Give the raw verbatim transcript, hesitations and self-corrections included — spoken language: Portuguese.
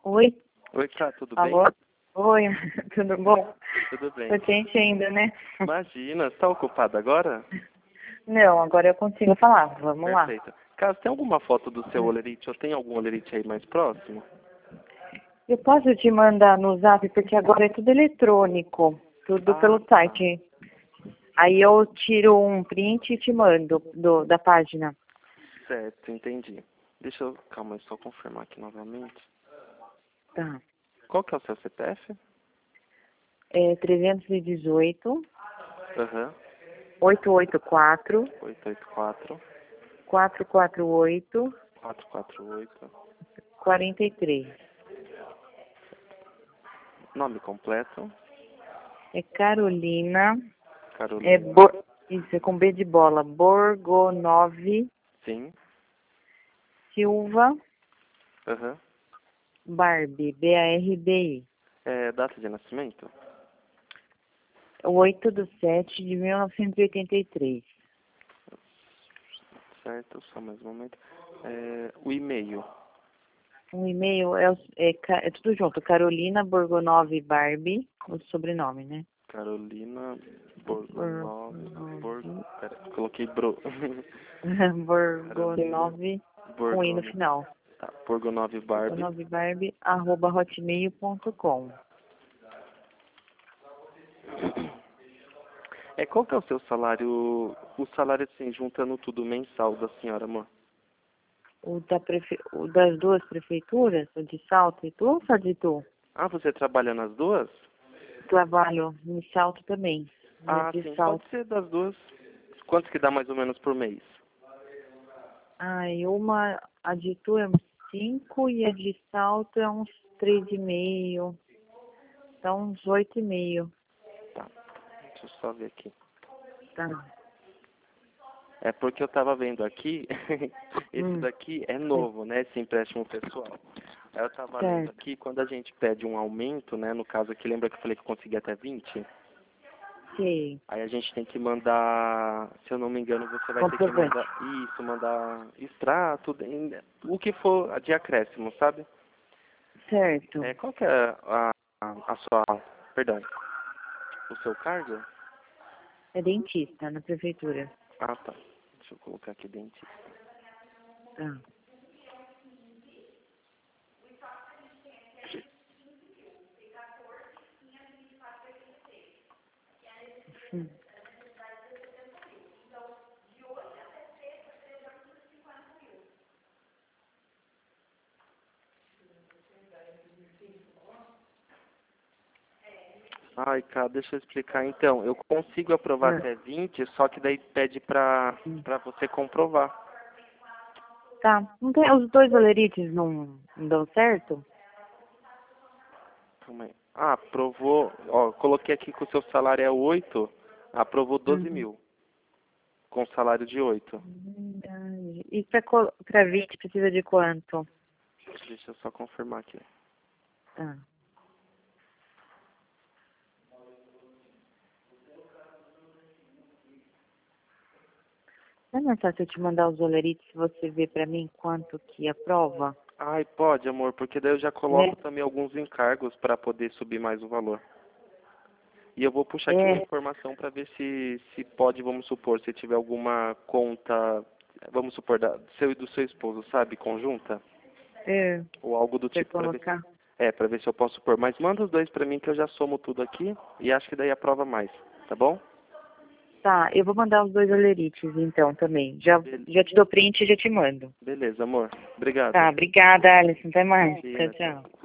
Oi? Oi, Cá, tudo Alô? bem? Oi, tudo bom? Tudo bem. Tô quente ainda, né? Imagina, você tá ocupada agora? Não, agora eu consigo falar. Vamos lá. Perfeito. Caso tem alguma foto do seu olerite, ou tem algum olerite aí mais próximo? Eu posso te mandar no zap, porque agora é tudo eletrônico. Tudo Ah, pelo tá. site. Aí eu tiro um print e te mando do, da página. Certo, entendi. Deixa eu, calma, é só confirmar aqui novamente. Tá. Qual que é o seu C P F? É trezentos e dezoito, Aham. oitocentos e oitenta e quatro, oito oito quatro, quatrocentos e quarenta e oito, quatro quatro oito. quarenta e três. Nome completo? É Carolina. É Carolina. Bo... Isso, é com B de bola. Borgonov Sim. Silva Aham. Barbie. B A R B I. É, data de nascimento? oito de sete de mil novecentos e oitenta e três. Certo, só mais um momento. É, o e-mail? O e-mail é, o- é, ca- é tudo junto. Carolina Borgonov Barbie. O sobrenome, né? Carolina Borgonov. Bor... Borgonov. Pera, coloquei bro. Borgonov com I no Borgonov. final. Tá, Borgonov Barbie. Borgonov Barbie arroba hotmail ponto com. É, qual que é o seu salário, o salário assim, juntando tudo mensal da senhora, amor? O, da prefe... o das duas prefeituras, o de Salto e tu ou só de tu? Ah, você trabalha nas duas? Trabalho em Salto também. No Ah, de sim, pode Salto. ser das duas. Quanto que dá mais ou menos por mês? Ai, uma, a de tu é uns cinco e a de Salto é uns três e meio. Dá uns oito e meio. Tá, deixa eu só ver aqui. Tá. É porque eu tava vendo aqui, esse Hum, daqui é novo, né, esse empréstimo pessoal. Aí eu tava lendo certo. aqui, quando a gente pede um aumento, né, no caso aqui, lembra que eu falei que eu consegui até vinte? Sei. Aí a gente tem que mandar, se eu não me engano, você vai ter que Comprovante. mandar isso, mandar extrato, em- o que for de acréscimo, sabe? Certo. É, qual que é a, a, a sua, perdão, o seu cargo? É dentista na prefeitura. Ah, tá. Deixa eu colocar aqui dentista. Tá. Hum. Ai, cara, deixa eu explicar então. Eu consigo aprovar Ah, até vinte, só que daí pede pra, hum. pra você comprovar. Tá. Não tem, os dois olerites não, não dão certo? Calma aí. Ah, aprovou, ó, coloquei aqui que o seu salário é oito, aprovou doze Uhum. mil, com salário de oito. Verdade. E pra, co- pra vinte precisa de quanto? Deixa eu só confirmar aqui. Tá. Não é mais fácil eu te mandar os olerites se você ver pra mim quanto que aprova? Ai, pode, amor, porque daí eu já Né? coloco também alguns encargos para poder subir mais o valor. E eu vou puxar aqui uma É. informação para ver se, se pode, vamos supor, se tiver alguma conta, vamos supor, da, seu e do seu esposo, sabe, conjunta, É. ou algo do Pra tipo, para ver se, colocar? é, para ver se eu posso pôr. Mas manda os dois para mim que eu já somo tudo aqui e acho que daí aprova mais, tá bom? Tá, eu vou mandar os dois olerites então também. Já, Be- já te dou print e já te mando. beleza, amor. Obrigado. Tá, obrigada, Alisson. Até mais. Tchau, Imagina, tchau. tchau.